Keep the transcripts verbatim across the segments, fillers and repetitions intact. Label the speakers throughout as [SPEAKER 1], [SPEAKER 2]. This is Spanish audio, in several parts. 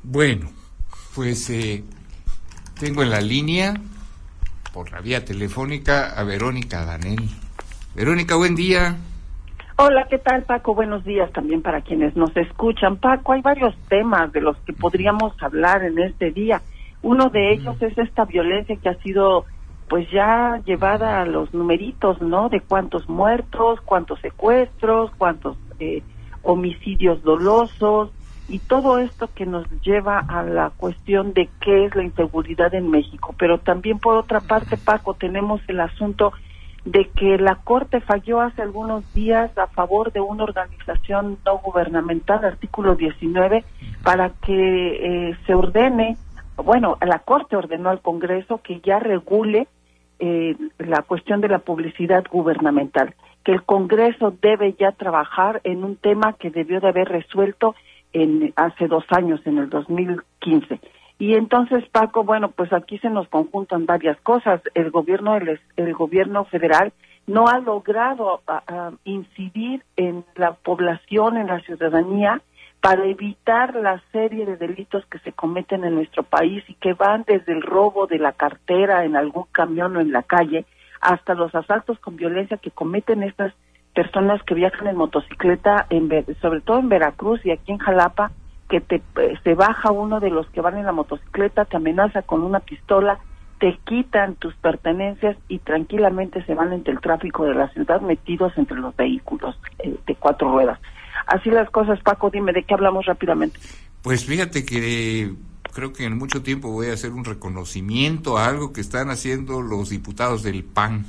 [SPEAKER 1] Bueno, pues eh, tengo en la línea, por la vía telefónica, a Verónica Danell. Verónica, buen día.
[SPEAKER 2] Hola, ¿qué tal, Paco? Buenos días también para quienes nos escuchan. Paco, hay varios temas de los que podríamos hablar en este día. Uno de ellos es esta violencia que ha sido, pues, ya llevada a los numeritos, ¿no? De cuántos muertos, cuántos secuestros, cuántos eh, homicidios dolosos, y todo esto que nos lleva a la cuestión de qué es la inseguridad en México. Pero también, por otra parte, Paco, tenemos el asunto de que la Corte falló hace algunos días a favor de una organización no gubernamental, artículo diecinueve, para que eh, se ordene, bueno, la Corte ordenó al Congreso que ya regule eh, la cuestión de la publicidad gubernamental, que el Congreso debe ya trabajar en un tema que debió de haber resuelto en hace dos años, en el dos mil quince. Y entonces, Paco, bueno, pues aquí se nos conjuntan varias cosas. El gobierno el, el gobierno federal no ha logrado a, a incidir en la población, en la ciudadanía, para evitar la serie de delitos que se cometen en nuestro país y que van desde el robo de la cartera en algún camión o en la calle hasta los asaltos con violencia que cometen estas personas que viajan en motocicleta, en, sobre todo en Veracruz y aquí en Jalapa, que te eh, se baja uno de los que van en la motocicleta, te amenaza con una pistola, te quitan tus pertenencias y tranquilamente se van entre el tráfico de la ciudad metidos entre los vehículos eh, de cuatro ruedas. Así las cosas, Paco, dime, ¿de qué hablamos rápidamente?
[SPEAKER 1] Pues fíjate que creo que en mucho tiempo voy a hacer un reconocimiento a algo que están haciendo los diputados del P A N,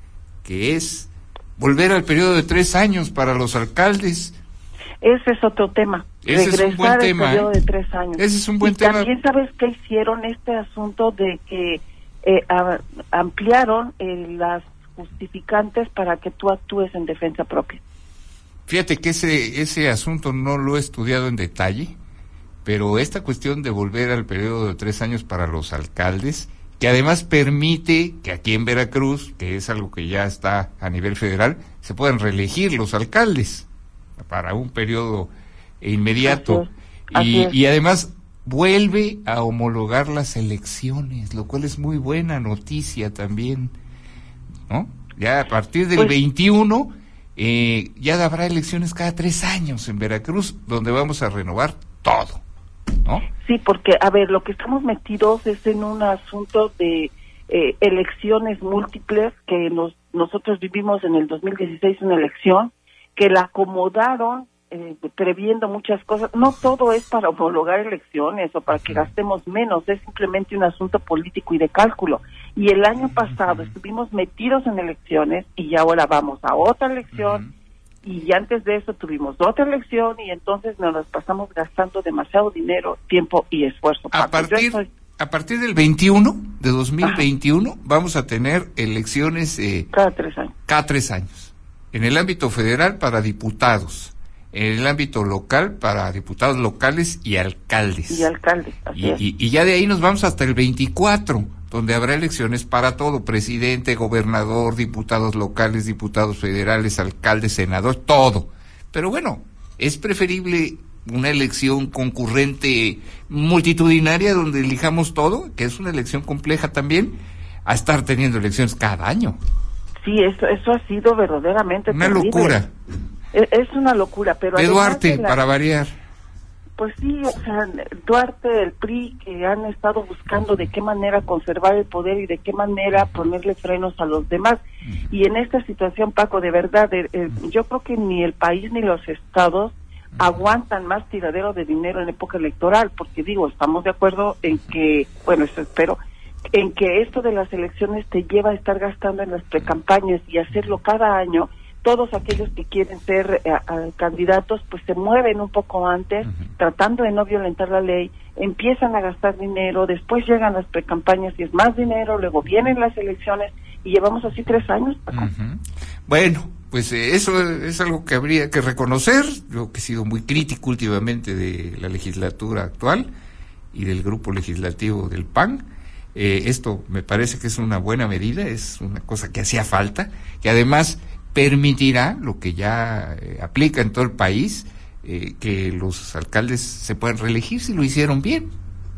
[SPEAKER 1] que es volver al periodo de tres años para los alcaldes.
[SPEAKER 2] Ese es otro tema.
[SPEAKER 1] Ese
[SPEAKER 2] regresar
[SPEAKER 1] es un buen tema,
[SPEAKER 2] al periodo
[SPEAKER 1] ¿eh?
[SPEAKER 2] de tres años.
[SPEAKER 1] Ese es un buen
[SPEAKER 2] y
[SPEAKER 1] tema.
[SPEAKER 2] También sabes que hicieron este asunto de que eh, a, ampliaron eh, las justificantes para que tú actúes en defensa propia.
[SPEAKER 1] Fíjate que ese ese asunto no lo he estudiado en detalle, pero esta cuestión de volver al periodo de tres años para los alcaldes, que además permite que aquí en Veracruz, que es algo que ya está a nivel federal, se puedan reelegir los alcaldes para un periodo inmediato.
[SPEAKER 2] Así es, así
[SPEAKER 1] y,
[SPEAKER 2] es.
[SPEAKER 1] y además vuelve a homologar las elecciones, lo cual es muy buena noticia también, ¿no? Ya a partir del pues, veintiuno, eh, ya habrá elecciones cada tres años en Veracruz, donde vamos a renovar todo, ¿no?
[SPEAKER 2] Sí, porque, a ver, lo que estamos metidos es en un asunto de eh, elecciones múltiples, que nos, nosotros vivimos en el dos mil dieciséis una elección, que la acomodaron eh, previendo muchas cosas. No todo es para homologar elecciones o para que gastemos menos, es simplemente un asunto político y de cálculo. Y el año pasado estuvimos metidos en elecciones y ahora vamos a otra elección, uh-huh. y antes de eso tuvimos otra elección y entonces nos las pasamos gastando demasiado dinero, tiempo y esfuerzo.
[SPEAKER 1] A partir, soy... a partir del veintiuno de dos mil veintiuno, ajá, vamos a tener elecciones eh,
[SPEAKER 2] cada tres años.
[SPEAKER 1] Cada tres años. En el ámbito federal para diputados, en el ámbito local para diputados locales y alcaldes.
[SPEAKER 2] Y alcaldes, así
[SPEAKER 1] y,
[SPEAKER 2] es.
[SPEAKER 1] Y, y ya de ahí nos vamos hasta el veinticuatro, donde habrá elecciones para todo, presidente, gobernador, diputados locales, diputados federales, alcaldes, senadores, todo. Pero bueno, es preferible una elección concurrente multitudinaria donde elijamos todo, que es una elección compleja también, a estar teniendo elecciones cada año.
[SPEAKER 2] Sí, eso, eso ha sido verdaderamente
[SPEAKER 1] una
[SPEAKER 2] terrible.
[SPEAKER 1] locura.
[SPEAKER 2] Es, es una locura, pero
[SPEAKER 1] de Duarte,
[SPEAKER 2] la,
[SPEAKER 1] para variar.
[SPEAKER 2] Pues sí, o sea, Duarte, el P R I, que han estado buscando de qué manera conservar el poder y de qué manera ponerle frenos a los demás. Y en esta situación, Paco, de verdad, eh, eh, yo creo que ni el país ni los estados aguantan más tiradero de dinero en época electoral, porque digo, estamos de acuerdo en que, bueno, eso espero, en que esto de las elecciones te lleva a estar gastando en las precampañas y hacerlo cada año. Todos aquellos que quieren ser eh, a, candidatos, pues se mueven un poco antes, uh-huh. tratando de no violentar la ley, empiezan a gastar dinero, después llegan las precampañas y es más dinero, luego vienen las elecciones y llevamos así tres años.
[SPEAKER 1] Uh-huh. Bueno, pues eh, eso es algo que habría que reconocer. Yo que he sido muy crítico últimamente de la legislatura actual y del grupo legislativo del P A N. Eh, esto me parece que es una buena medida, es una cosa que hacía falta, que además permitirá, lo que ya eh, aplica en todo el país, eh, que los alcaldes se puedan reelegir si lo hicieron bien.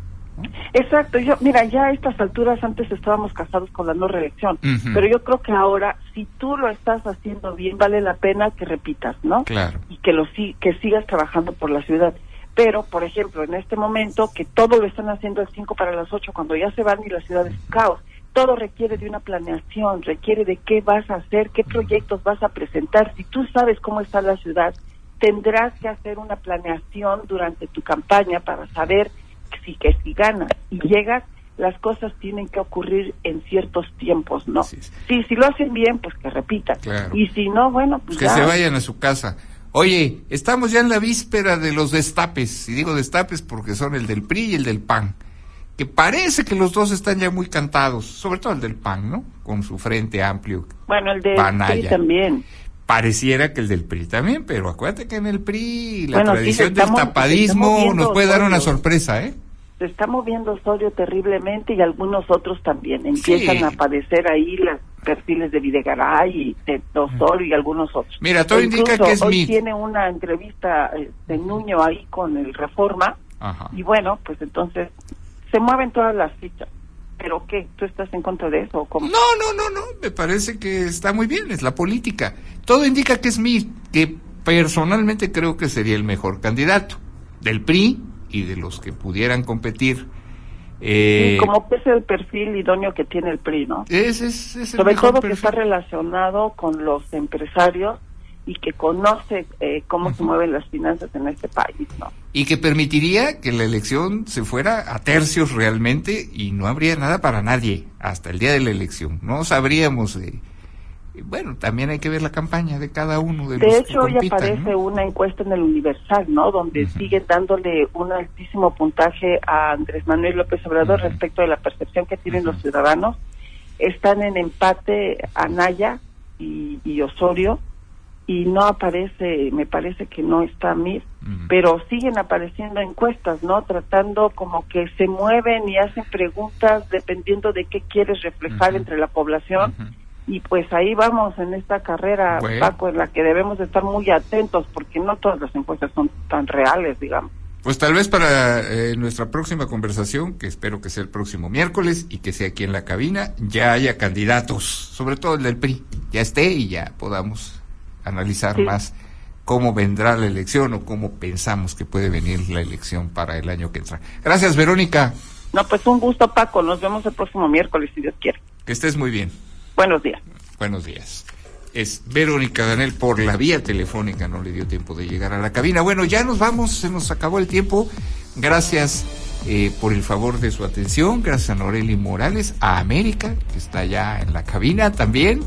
[SPEAKER 2] Exacto, yo, mira, ya a estas alturas antes estábamos casados con la no reelección, uh-huh. pero yo creo que ahora, si tú lo estás haciendo bien, vale la pena que repitas, ¿no?
[SPEAKER 1] Claro.
[SPEAKER 2] Y que lo que sigas trabajando por la ciudad. Pero, por ejemplo, en este momento, que todo lo están haciendo al cinco para las ocho, cuando ya se van y la ciudad es un caos, todo requiere de una planeación, requiere de qué vas a hacer, qué proyectos vas a presentar. Si tú sabes cómo está la ciudad, tendrás que hacer una planeación durante tu campaña para saber si que si ganas y llegas, las cosas tienen que ocurrir en ciertos tiempos, ¿no? Sí, sí. Sí, si lo hacen bien, pues que repitan.
[SPEAKER 1] Claro.
[SPEAKER 2] Y si no, bueno, pues
[SPEAKER 1] que
[SPEAKER 2] ya.
[SPEAKER 1] se vayan a su casa. Oye, estamos ya en la víspera de los destapes, y digo destapes porque son el del P R I y el del P A N, que parece que los dos están ya muy cantados, sobre todo el del P A N, ¿no? Con su frente amplio.
[SPEAKER 2] Bueno, el del P R I también.
[SPEAKER 1] Pareciera que el del P R I también, pero acuérdate que en el P R I la
[SPEAKER 2] bueno,
[SPEAKER 1] tradición
[SPEAKER 2] sí, estamos,
[SPEAKER 1] del tapadismo nos puede dar una sorpresa, ¿eh?
[SPEAKER 2] Se está moviendo Osorio terriblemente y algunos otros también. Empiezan sí. a aparecer ahí los perfiles de Videgaray y de Osorio y algunos otros.
[SPEAKER 1] Mira, todo indica que es
[SPEAKER 2] hoy
[SPEAKER 1] mi...
[SPEAKER 2] tiene una entrevista de Nuño ahí con el Reforma.
[SPEAKER 1] Ajá.
[SPEAKER 2] Y bueno, pues entonces se mueven todas las fichas. ¿Pero qué? ¿Tú estás en contra de eso o cómo?
[SPEAKER 1] No, no, no, no, me parece que está muy bien, es la política. Todo indica que es mi, que personalmente creo que sería el mejor candidato del P R I y de los que pudieran competir.
[SPEAKER 2] Eh, sí, como que es el perfil idóneo que tiene el P R I, ¿no?
[SPEAKER 1] Es, es, es el
[SPEAKER 2] Sobre
[SPEAKER 1] mejor
[SPEAKER 2] todo
[SPEAKER 1] perfil.
[SPEAKER 2] Que está relacionado con los empresarios y que conoce eh, cómo uh-huh. se mueven las finanzas en este país, ¿no?
[SPEAKER 1] Y que permitiría que la elección se fuera a tercios realmente y no habría nada para nadie hasta el día de la elección. No sabríamos... Eh, bueno, también hay que ver la campaña de cada uno de,
[SPEAKER 2] de
[SPEAKER 1] los
[SPEAKER 2] hecho,
[SPEAKER 1] que compitan,
[SPEAKER 2] hoy aparece
[SPEAKER 1] ¿no?
[SPEAKER 2] una encuesta en el Universal, ¿no? Donde uh-huh. siguen dándole un altísimo puntaje a Andrés Manuel López Obrador uh-huh. respecto de la percepción que tienen uh-huh. los ciudadanos. Están en empate Anaya y, y Osorio, y no aparece, me parece que no está Mir, uh-huh. pero siguen apareciendo encuestas, ¿no? Tratando como que se mueven y hacen preguntas dependiendo de qué quieres reflejar uh-huh. entre la población. Uh-huh. Y pues ahí vamos en esta carrera, bueno. Paco, en la que debemos de estar muy atentos, porque no todas las encuestas son tan reales, digamos.
[SPEAKER 1] Pues tal vez para eh, nuestra próxima conversación, que espero que sea el próximo miércoles y que sea aquí en la cabina, ya haya candidatos, sobre todo el del P R I, ya esté y ya podamos analizar sí. más cómo vendrá la elección o cómo pensamos que puede venir la elección para el año que entra. Gracias, Verónica.
[SPEAKER 2] No, pues un gusto, Paco. Nos vemos el próximo miércoles, si Dios quiere.
[SPEAKER 1] Que estés muy bien.
[SPEAKER 2] Buenos días.
[SPEAKER 1] Buenos días. Es Verónica Danel por la vía telefónica, no le dio tiempo de llegar a la cabina. Bueno, ya nos vamos, se nos acabó el tiempo. Gracias eh, por el favor de su atención. Gracias a Noreli Morales, a América, que está ya en la cabina también,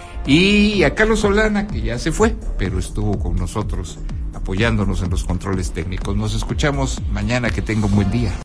[SPEAKER 1] y a Carlos Solana, que ya se fue, pero estuvo con nosotros apoyándonos en los controles técnicos. Nos escuchamos mañana, que tenga un buen día.